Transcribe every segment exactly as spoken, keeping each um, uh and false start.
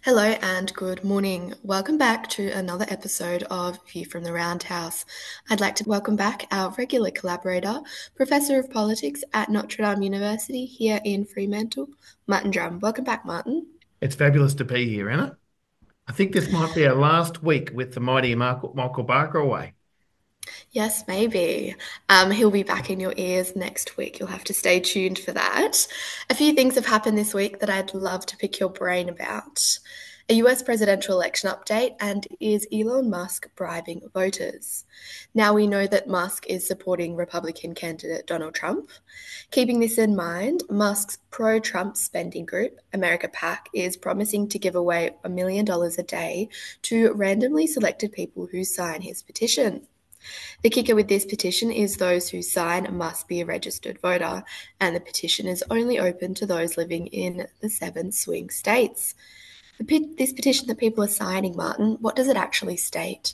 Hello and good morning. Welcome back to another episode of View from the Roundhouse. I'd like to welcome back our regular collaborator, Professor of Politics at Notre Dame University here in Fremantle, Martin Drum. Welcome back, Martin. It's fabulous to be here, Anna. I think this might be our last week with the mighty Michael, Michael Barker away. Yes, maybe. Um, he'll be back in your ears next week. You'll have to stay tuned for that. A few things have happened this week that I'd love to pick your brain about. A U S presidential election update, and is Elon Musk bribing voters? Now we know that Musk is supporting Republican candidate Donald Trump. Keeping this in mind, Musk's pro Trump spending group, America PAC, is promising to give away a million dollars a day to randomly selected people who sign his petition. The kicker with this petition is those who sign must be a registered voter, and the petition is only open to those living in the seven swing states. The, this petition that people are signing, Martin, what does it actually state?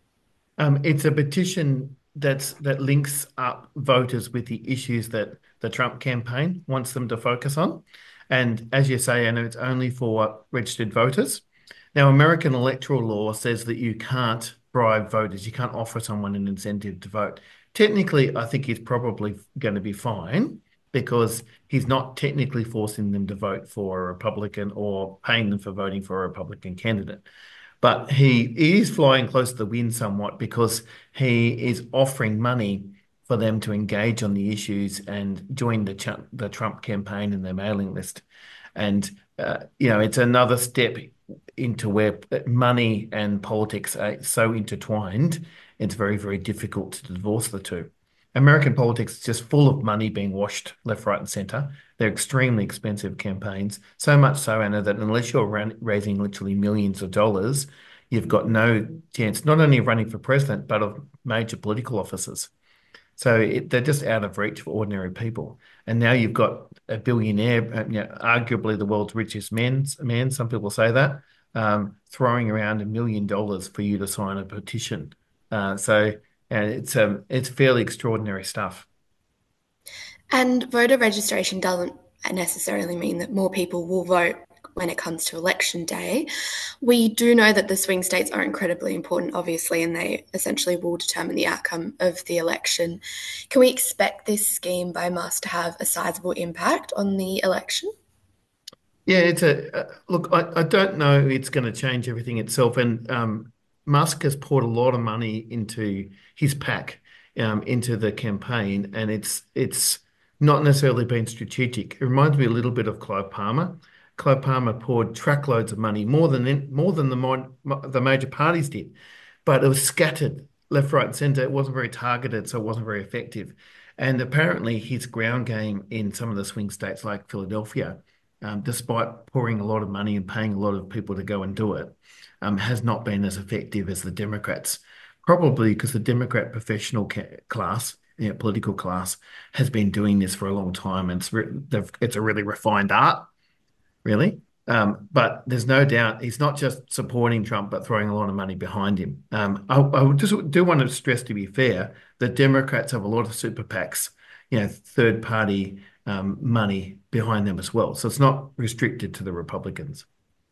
Um, it's a petition that's that links up voters with the issues that the Trump campaign wants them to focus on. And as you say, Anna, it's only for registered voters. Now, American electoral law says that you can't bribe voters. You can't offer someone an incentive to vote. Technically, I think he's probably going to be fine because he's not technically forcing them to vote for a Republican or paying them for voting for a Republican candidate. But he is flying close to the wind somewhat because he is offering money for them to engage on the issues and join the, the Trump campaign in their mailing list. And, uh, you know, it's another step into where money and politics are so intertwined, it's very, very difficult to divorce the two. American politics is just full of money being washed left, right, and centre. They're extremely expensive campaigns, so much so, Anna, that unless you're ran- raising literally millions of dollars, you've got no chance not only of running for president, but of major political offices. So it, they're just out of reach for ordinary people. And now you've got a billionaire, uh, you know, arguably the world's richest man, man, some people say that, um, throwing around a million dollars for you to sign a petition. Uh, so and it's um, it's fairly extraordinary stuff. And voter registration doesn't necessarily mean that more people will vote when it comes to election day. We do know that the swing states are incredibly important, obviously, and they essentially will determine the outcome of the election. Can we expect this scheme by Musk to have a sizable impact on the election? Yeah, it's a uh, look. I, I don't know it's going to change everything itself. And um, Musk has poured a lot of money into his pack, um, into the campaign, and it's it's not necessarily been strategic. It reminds me a little bit of Clive Palmer. Clive Palmer poured truckloads of money, more than more than the mon, the major parties did, but it was scattered left, right, and centre. It wasn't very targeted, so it wasn't very effective. And apparently, his ground game in some of the swing states like Philadelphia, um, despite pouring a lot of money and paying a lot of people to go and do it, um, has not been as effective as the Democrats. Probably because the Democrat professional ca- class, you know, political class, has been doing this for a long time, and it's re- it's a really refined art, really. Um, but there's no doubt he's not just supporting Trump, but throwing a lot of money behind him. Um, I, I just do want to stress, to be fair, that Democrats have a lot of super PACs, you know, third party um, money behind them as well. So it's not restricted to the Republicans.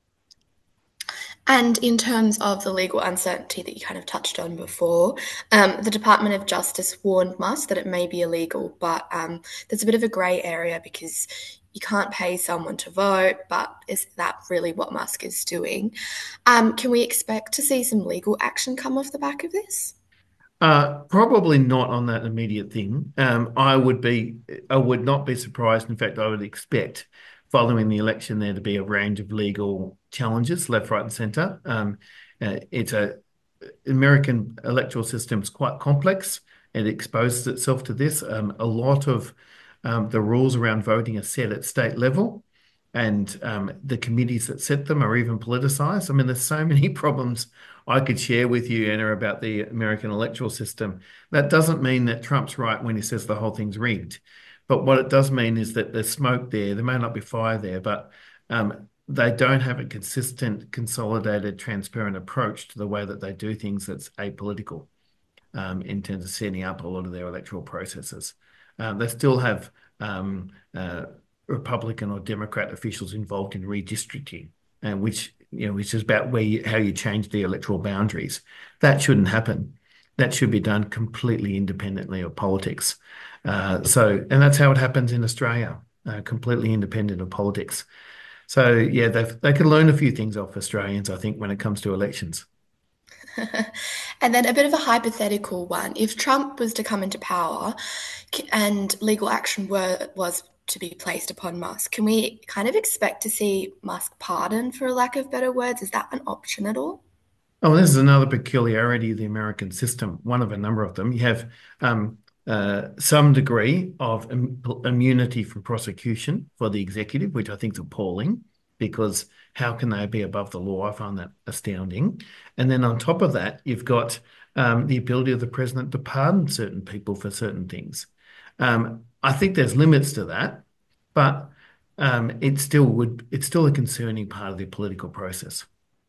And in terms of the legal uncertainty that you kind of touched on before, um, the Department of Justice warned Musk that it may be illegal, but um, there's a bit of a grey area because you can't pay someone to vote, but is that really what Musk is doing? Um, can we expect to see some legal action come off the back of this? Uh, probably not on that immediate thing. Um, I would be, I would not be surprised. In fact, I would expect following the election there to be a range of legal challenges, left, right, and centre. Um, uh, it's a American electoral system is quite complex. It exposes itself to this. Um, a lot of um, the rules around voting are set at state level, and um, the committees that set them are even politicised. I mean, there's so many problems I could share with you, Anna, about the American electoral system. That doesn't mean that Trump's right when he says the whole thing's rigged. But what it does mean is that there's smoke there. There may not be fire there, but um, they don't have a consistent, consolidated, transparent approach to the way that they do things that's apolitical um, in terms of setting up a lot of their electoral processes. Um, they still have um, uh, Republican or Democrat officials involved in redistricting, and which you know, which is about where you, how you change the electoral boundaries. That shouldn't happen. That should be done completely independently of politics. Uh, so, and that's how it happens in Australia, uh, completely independent of politics. So, yeah, they they can learn a few things off Australians, I think, when it comes to elections. And then a bit of a hypothetical one. If Trump was to come into power and legal action were was to be placed upon Musk, can we kind of expect to see Musk pardoned, for lack of better words? Is that an option at all? Oh, this is another peculiarity of the American system, one of a number of them. You have um, uh, some degree of im immunity from prosecution for the executive, which I think is appalling, because how can they be above the law? I find that astounding. And then on top of that, you've got um, the ability of the president to pardon certain people for certain things. Um, I think there's limits to that, but um, it still would, it's still a concerning part of the political process.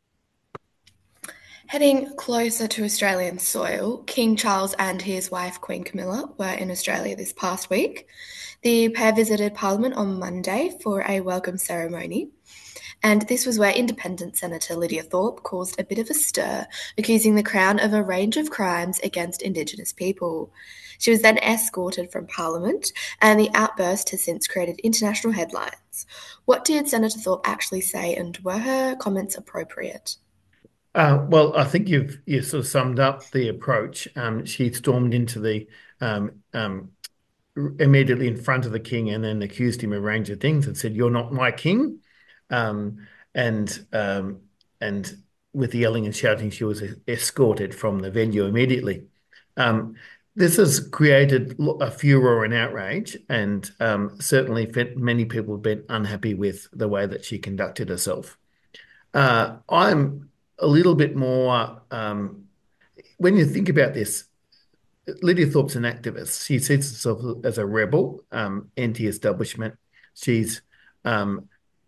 Heading closer to Australian soil, King Charles and his wife Queen Camilla were in Australia this past week. The pair visited Parliament on Monday for a welcome ceremony, and this was where Independent Senator Lydia Thorpe caused a bit of a stir, accusing the Crown of a range of crimes against Indigenous people. She was then escorted from Parliament, and the outburst has since created international headlines. What did Senator Thorpe actually say, and were her comments appropriate? Uh, well, I think you've you sort of summed up the approach. Um, she stormed into the um, um, immediately in front of the king and then accused him of a range of things and said, "You're not my king," um, and um, and with the yelling and shouting, she was escorted from the venue immediately. Um, this has created a furor and outrage, and um, certainly many people have been unhappy with the way that she conducted herself. Uh, I'm a little bit more, um, when you think about this, Lydia Thorpe's an activist. She sees herself as a rebel, um, anti-establishment. She's um,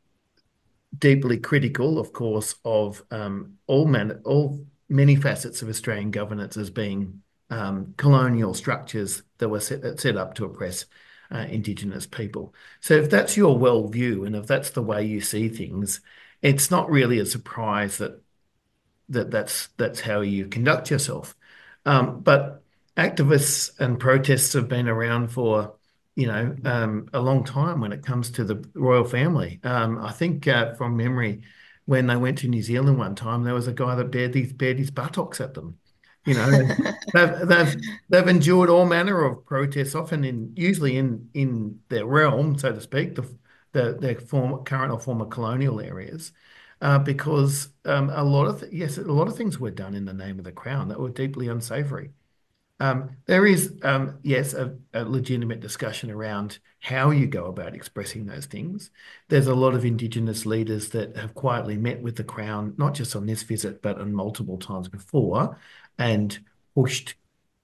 deeply critical, of course, of um, all man, all many facets of Australian governance as being um, colonial structures that were set, set up to oppress uh, Indigenous people. So if that's your worldview and if that's the way you see things, it's not really a surprise that that that's that's how you conduct yourself. Um, but activists and protests have been around for, you know, um, a long time when it comes to the royal family. Um, I think uh, from memory, when they went to New Zealand one time, there was a guy that bared these bared his buttocks at them. You know, they've they've they've endured all manner of protests, often in usually in in their realm, so to speak, the the their former current or former colonial areas uh, because um, a lot of th yes, a lot of things were done in the name of the crown that were deeply unsavory. Um, there is, um, yes, a, a legitimate discussion around how you go about expressing those things. There's a lot of Indigenous leaders that have quietly met with the Crown, not just on this visit, but on multiple times before, and pushed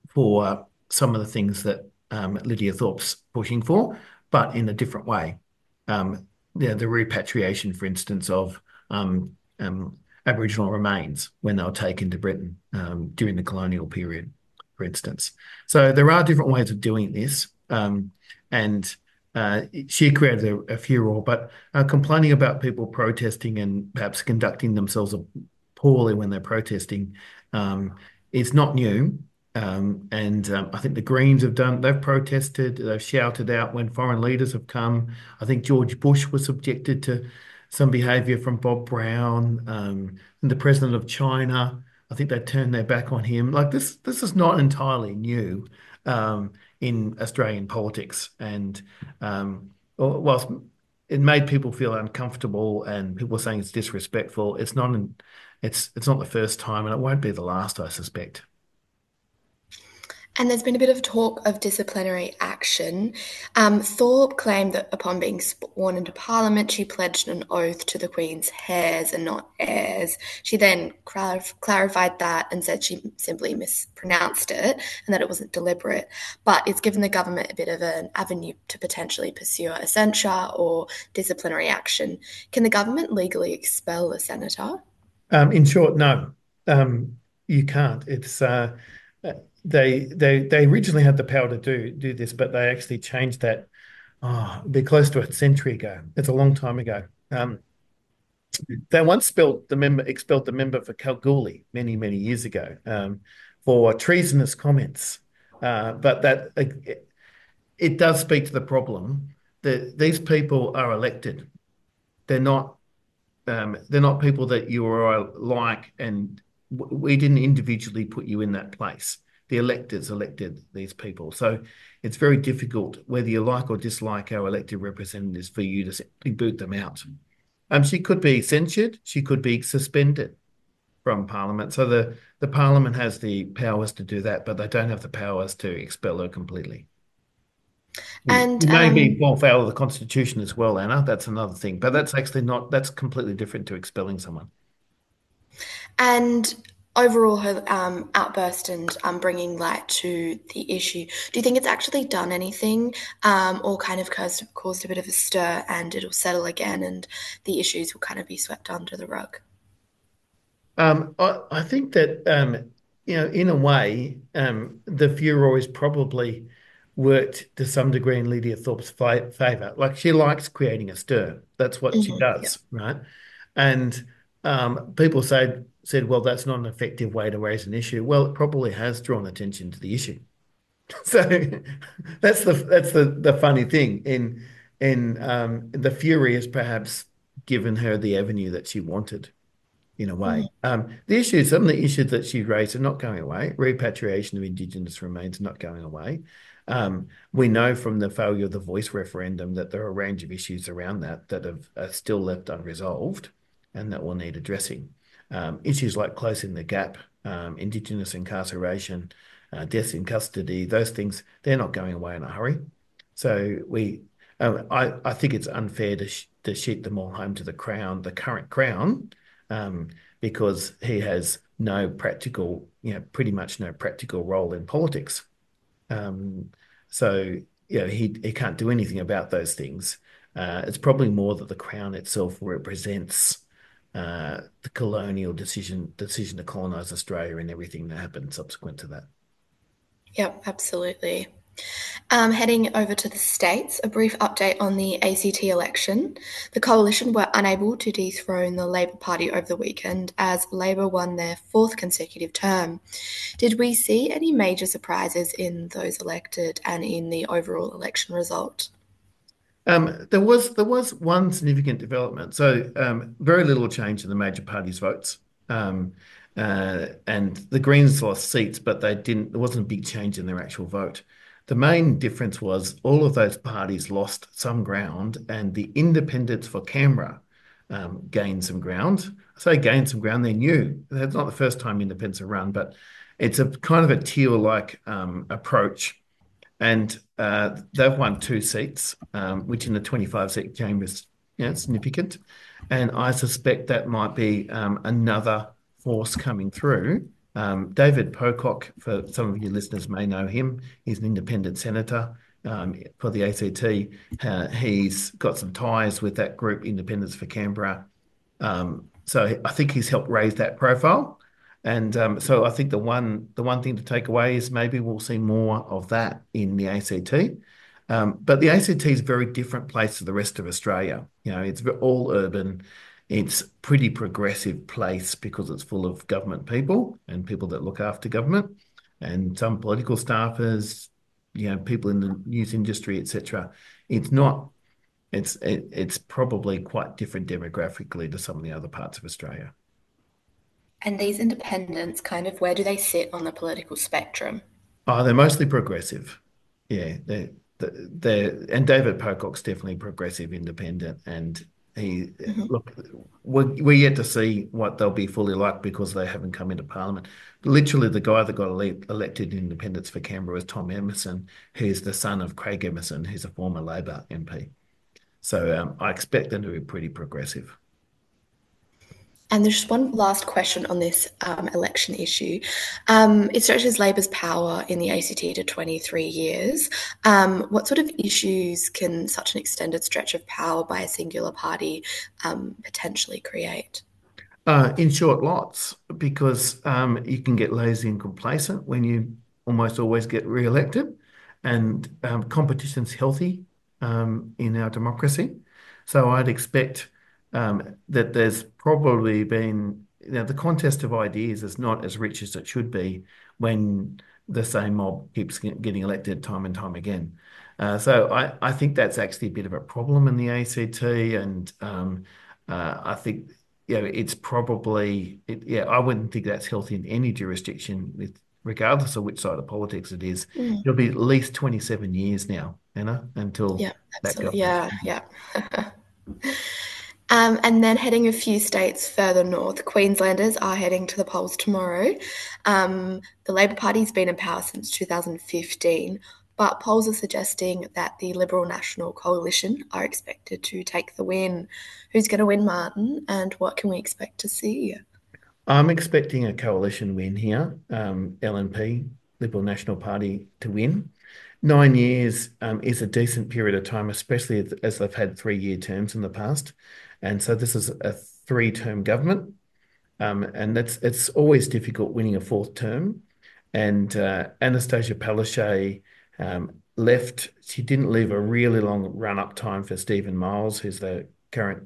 for some of the things that um, Lydia Thorpe's pushing for, but in a different way. Um, the, the repatriation, for instance, of um, um, Aboriginal remains when they were taken to Britain um, during the colonial period, for instance. So there are different ways of doing this. Um, and uh, she created a, a furor, but uh, complaining about people protesting and perhaps conducting themselves poorly when they're protesting um, is not new. Um, and um, I think the Greens have done, they've protested, they've shouted out when foreign leaders have come. I think George Bush was subjected to some behaviour from Bob Brown, um, and the president of China. I think they turned their back on him. Like this, this is not entirely new um, in Australian politics. And um, whilst it made people feel uncomfortable and people were saying it's disrespectful, it's not an, it's it's not the first time, and it won't be the last, I suspect. And there's been a bit of talk of disciplinary action. Um, Thorpe claimed that upon being sworn into Parliament, she pledged an oath to the Queen's heirs and not heirs. She then clarif clarified that and said she simply mispronounced it and that it wasn't deliberate. But it's given the government a bit of an avenue to potentially pursue a censure or disciplinary action. Can the government legally expel a senator? Um, in short, no, um, you can't. It's uh, they they they originally had the power to do do this, but they actually changed that. Oh, it'd be close to a century ago. It's a long time ago. Um, They once expelled the member expelled the member for Kalgoorlie many, many years ago um, for treasonous comments. Uh, but that it, it does speak to the problem that these people are elected. They're not um, they're not people that you or I like, and we didn't individually put you in that place. The electors elected these people. So it's very difficult, whether you like or dislike our elected representatives, for you to simply boot them out. Um, she could be censured, she could be suspended from Parliament. So the, the Parliament has the powers to do that, but they don't have the powers to expel her completely. It And may be um, fall foul of the Constitution as well, Anna. That's another thing, but that's actually not, that's completely different to expelling someone. and overall, her um, outburst and um, bringing light to the issue. Do you think it's actually done anything, um, or kind of caused caused a bit of a stir, and it'll settle again, and the issues will kind of be swept under the rug? Um, I, I think that, um, you know, in a way, um, the furor is probably worked to some degree in Lydia Thorpe's fa favour. Like, she likes creating a stir. That's what she Hmm. Yeah. does, right? And um, people said said, well, that's not an effective way to raise an issue. Well, it probably has drawn attention to the issue. So that's the that's the the funny thing. In in um, the fury has perhaps given her the avenue that she wanted in a way. Mhm. Um, the issues, some of the issues that she raised are not going away. Repatriation of Indigenous remains not going away. Um, we know from the failure of the voice referendum that there are a range of issues around that that have are still left unresolved and that will need addressing. Um, issues like closing the gap, um, Indigenous incarceration, uh, deaths in custody, those things, they're not going away in a hurry. So we, um, I, I think it's unfair to, sh to sheet them all home to the Crown, the current Crown, um, because he has no practical, you know, pretty much no practical role in politics. Um, so, you know, he, he can't do anything about those things. Uh, it's probably more that the Crown itself represents uh, the colonial decision decision to colonise Australia and everything that happened subsequent to that. Yep, absolutely. Um, heading over to the States, a brief update on the A C T election. The coalition were unable to dethrone the Labor Party over the weekend as Labor won their fourth consecutive term. Did we see any major surprises in those elected and in the overall election result? Um, there was there was one significant development. So um, very little change in the major parties' votes, um, uh, and the Greens lost seats, but they didn't. There wasn't a big change in their actual vote. The main difference was all of those parties lost some ground, and the independents for Canberra um, gained some ground. I say gained some ground. They're new. It's not the first time independents have run, but it's a kind of a tier-like um, approach, and uh, they've won two seats, um, which in the twenty-five seat chamber is, you know, significant. And I suspect that might be um, another force coming through. Um, David Pocock, for some of you listeners may know him, he's an independent senator um, for the A C T. Uh, he's got some ties with that group, Independents for Canberra. Um, so I think he's helped raise that profile. And um, so I think the one the one thing to take away is maybe we'll see more of that in the A C T. Um, but the A C T is a very different place to the rest of Australia. You know, it's all urban. It's pretty progressive place because it's full of government people and people that look after government, and some political staffers, you know, people in the news industry, et cetera. It's not. It's it, it's probably quite different demographically to some of the other parts of Australia. And these independents, kind of, where do they sit on the political spectrum? Oh, they're mostly progressive. Yeah, they're, they're, and David Pocock's definitely progressive independent. And he, Mhm. look, we're, we're yet to see what they'll be fully like because they haven't come into Parliament. Literally, the guy that got ele elected independents for Canberra was Tom Emerson, who's the son of Craig Emerson, who's a former Labor M P. So um, I expect them to be pretty progressive. And there's just one last question on this um, election issue. Um, it stretches Labor's power in the A C T to twenty-three years. Um, what sort of issues can such an extended stretch of power by a singular party um, potentially create? Uh, in short, lots, because um, you can get lazy and complacent when you almost always get re-elected, and um, competition's healthy um, in our democracy. So I'd expect um, that there's probably been, you know, the contest of ideas is not as rich as it should be when the same mob keeps getting elected time and time again. Uh, so I, I think that's actually a bit of a problem in the A C T, and um, uh, I think, you know, it's probably, it, yeah, I wouldn't think that's healthy in any jurisdiction, with regardless of which side of politics it is. Mm. It'll be at least twenty-seven years now, you know, until Yeah, that absolutely. government's Yeah, finished. yeah. Um, and then heading a few states further north, Queenslanders are heading to the polls tomorrow. Um, the Labor Party's been in power since two thousand fifteen, but polls are suggesting that the Liberal National Coalition are expected to take the win. Who's going to win, Martin? And what can we expect to see? I'm expecting a coalition win here, um, L N P, Liberal National Party, to win. Nine years um, is a decent period of time, especially as as they've had three-year terms in the past. And so this is a three-term government. Um, and that's it's always difficult winning a fourth term. And uh, Anastasia Palaszczuk um, left. She didn't leave a really long run-up time for Stephen Miles, who's the current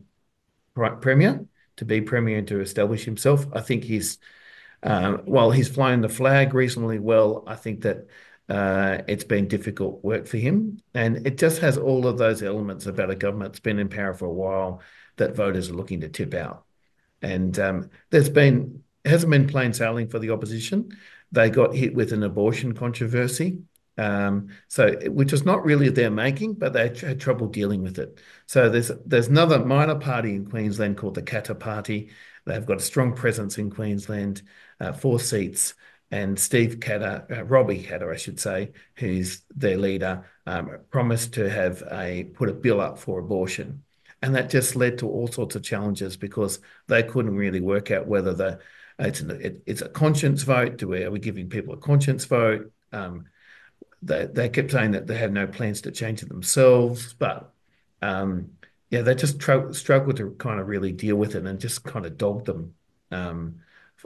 premier, to be premier and to establish himself. I think he's um, while he's flown the flag reasonably well, I think that uh, it's been difficult work for him. And it just has all of those elements about a government that's been in power for a while that voters are looking to tip out. And um, there's been, it hasn't been plain sailing for the opposition. They got hit with an abortion controversy. Um, so which was not really their making, but they had trouble dealing with it. So there's there's another minor party in Queensland called the Katter Party. They've got a strong presence in Queensland, uh, four seats, and Steve Katter, uh, Robbie Katter, I should say, who's their leader, um, promised to have a put a bill up for abortion, and that just led to all sorts of challenges because they couldn't really work out whether the it's an, it, it's a conscience vote. Do we are we giving people a conscience vote? Um, they they kept saying that they have no plans to change it themselves, but um, yeah, they just tr- struggled to kind of really deal with it and just kind of dogged them. Um,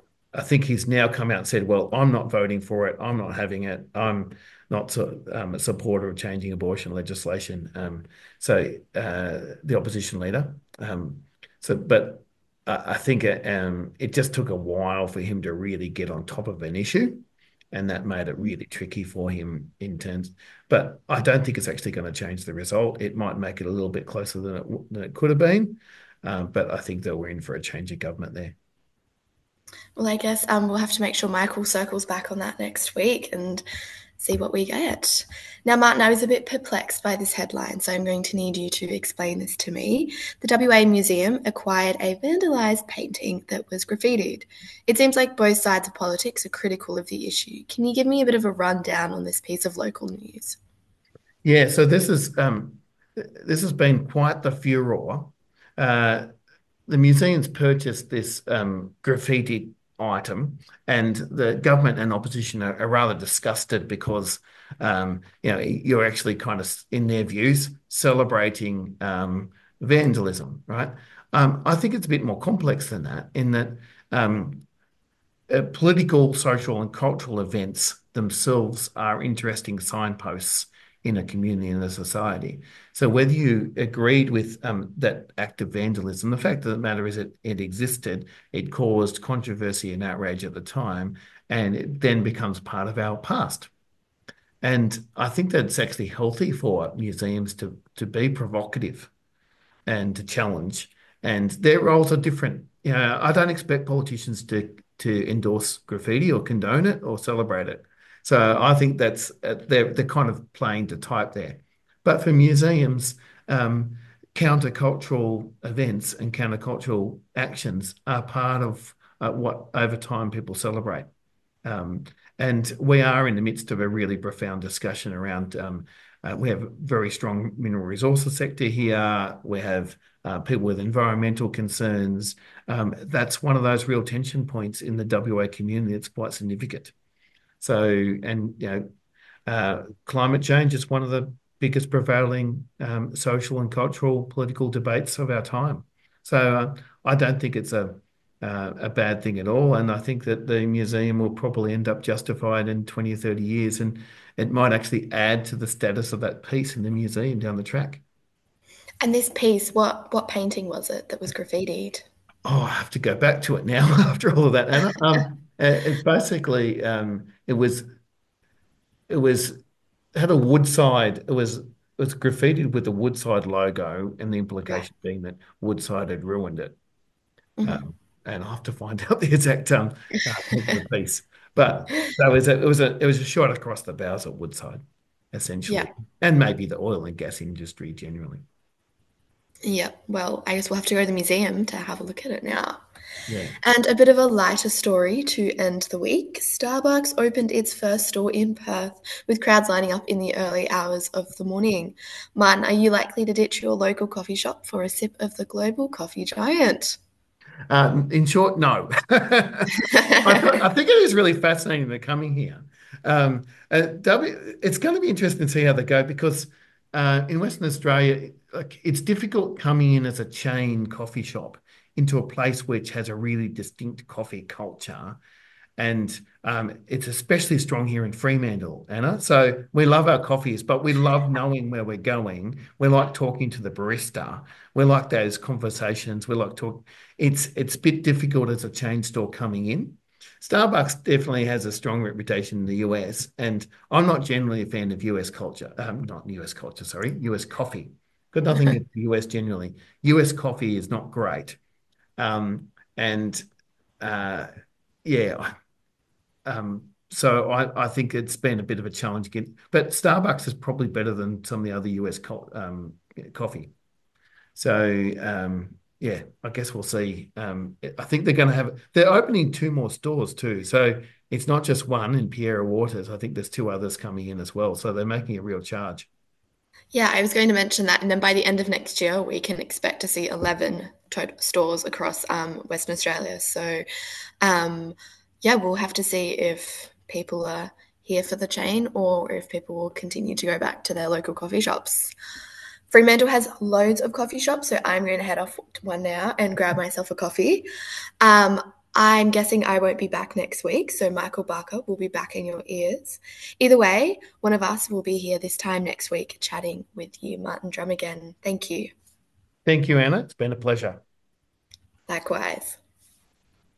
I think he's now come out and said, "Well, I'm not voting for it. I'm not having it. I'm not so, um, a supporter of changing abortion legislation." Um, so uh, the opposition leader. Um, so, but I, I think it, um, it just took a while for him to really get on top of an issue, and that made it really tricky for him in terms. But I don't think it's actually going to change the result. It might make it a little bit closer than it than it could have been, um, but I think that we're in for a change of government there. Well, I guess um, we'll have to make sure Michael circles back on that next week and see what we get. Now, Martin, I was a bit perplexed by this headline, so I'm going to need you to explain this to me. The W A Museum acquired a vandalised painting that was graffitied. It seems like both sides of politics are critical of the issue. Can you give me a bit of a rundown on this piece of local news? Yeah, so this is um, this has been quite the furore. Uh, the museum's purchased this um, graffiti item, and the government and opposition are, are rather disgusted because um, you know you're actually kind of, in their views, celebrating um, vandalism, right? Um, I think it's a bit more complex than that, in that um, uh, political, social, and cultural events themselves are interesting signposts in a community and a society. So whether you agreed with um, that act of vandalism, the fact of the matter is it, it existed, it caused controversy and outrage at the time, and it then becomes part of our past. And I think that it's actually healthy for museums to to be provocative and to challenge. And their roles are different. You know, I don't expect politicians to to endorse graffiti or condone it or celebrate it. So I think that's uh, they're they're kind of playing to type there. But for museums, um, countercultural events and countercultural actions are part of uh, what over time people celebrate. Um, and we are in the midst of a really profound discussion around. Um, uh, we have a very strong mineral resources sector here. We have uh, people with environmental concerns. Um, that's one of those real tension points in the W A community. It's quite significant. So, and you know, uh, climate change is one of the biggest prevailing um, social and cultural political debates of our time. So uh, I don't think it's a uh, a bad thing at all. And I think that the museum will probably end up justified in twenty or thirty years. And it might actually add to the status of that piece in the museum down the track. And this piece, what what painting was it that was graffitied? Oh, I have to go back to it now after all of that, Anna. Um, uh, it basically um, it was it was it had a Woodside. It was it was graffitied with the Woodside logo, and the Right. implication being that Woodside had ruined it. Mhm. Um, and I'll have to find out the exact um, uh, of the piece. But that was a, it was a it was a shot across the bows of Woodside, Yeah. essentially, and maybe the oil and gas industry generally. Yeah. Well, I guess we'll have to go to the museum to have a look at it now. Yeah. And a bit of a lighter story to end the week. Starbucks opened its first store in Perth with crowds lining up in the early hours of the morning. Martin, are you likely to ditch your local coffee shop for a sip of the global coffee giant? Uh, in short, no. I, th I think it is really fascinating they're coming here. Um, uh, w, it's going to be interesting to see how they go because uh, in Western Australia, like it's difficult coming in as a chain coffee shop into a place which has a really distinct coffee culture. And um, it's especially strong here in Fremantle, Anna. So we love our coffees, but we love knowing where we're going. We like talking to the barista. We like those conversations. We like talk. It's it's a bit difficult as a chain store coming in. Starbucks definitely has a strong reputation in the U S, and I'm not generally a fan of U S culture. Um, not U S culture, sorry, U S coffee. Got nothing against the U S generally. U S coffee is not great, um, and uh, yeah. Um, so I, I think it's been a bit of a challenge again. But Starbucks is probably better than some of the other U S co um, coffee. So um, yeah, I guess we'll see. Um, I think they're going to have they're opening two more stores too. So it's not just one in Pierre Waters. I think there's two others coming in as well. So they're making a real charge. Yeah, I was going to mention that. And then by the end of next year, we can expect to see eleven total stores across um, Western Australia. So, um, yeah, we'll have to see if people are here for the chain or if people will continue to go back to their local coffee shops. Fremantle has loads of coffee shops, so I'm going to head off to one now and grab myself a coffee. Um, I'm guessing I won't be back next week, so Michael Barker will be back in your ears. Either way, one of us will be here this time next week chatting with you, Martin Drum again. Thank you. Thank you, Anna. It's been a pleasure. Likewise.